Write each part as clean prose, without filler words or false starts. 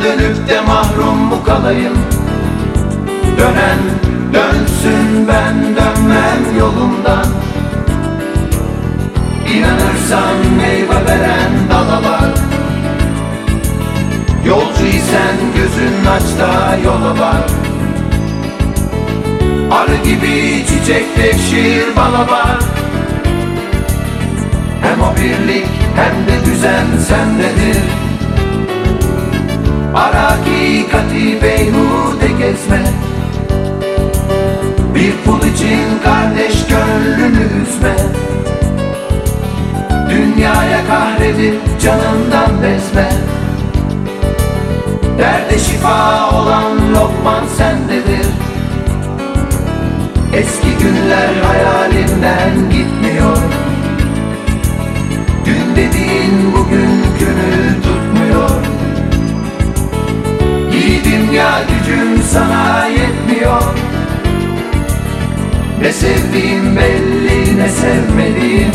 dönüp de mahrum mu kalayım? Dönen dönsün, ben dönmem yolumdan. İnanırsan meyve veren dala bak. Yolcuysan gözün aç da yola bak. Arı gibi çiçekleşir bala bak. Hem o birlik hem de düzen sendedir. Ara hakikati beyhude gezme. Bir pul için kardeş gönlünü üzme. Dünyaya kahredip canından bezme. Derde şifa olan Lokman sendedir. Eski günler hayalimden gitmiyor. Dün dediğin bugünkünü tutmuyor. Yiğidim ya, gücüm sana yetmiyor. Ne sevdiğim belli, ne sevmediğim.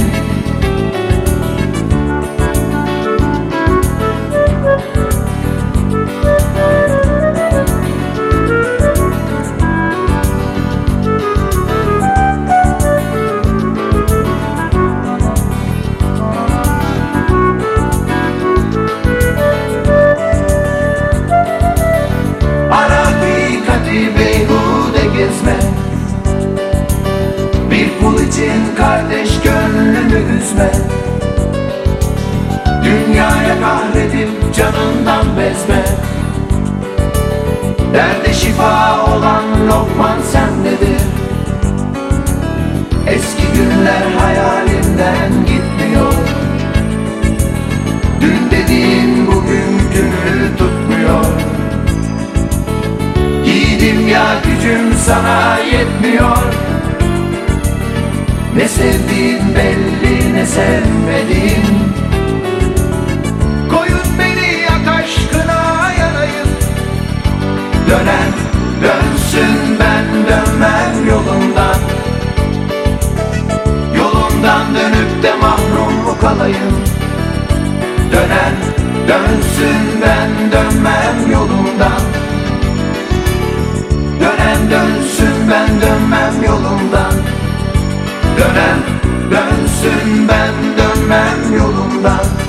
Beyhude gezme. Bir pul için kardeş gönlünü üzme. Dünyaya kahredip canından bezme. Derde şifa olan Lokman sendedir. Eski günler hayalimden gitmiyor. Dün dediğin bugünkünü tutmuyor. Yiğidim ya, gücüm sana yetmiyor. Ne sevdiğim belli, ne sevmediğim. Koyun beni yak aşkına yanayım. Dönen dönsün, ben dönmem yolumdan. Yolumdan dönüp de mahrum mu kalayım? Dönen dönsün, ben dönmem yolumdan. Dönen dönsün, ben dönmem yolumdan. Dönen dönsün, ben dönmem yolumdan.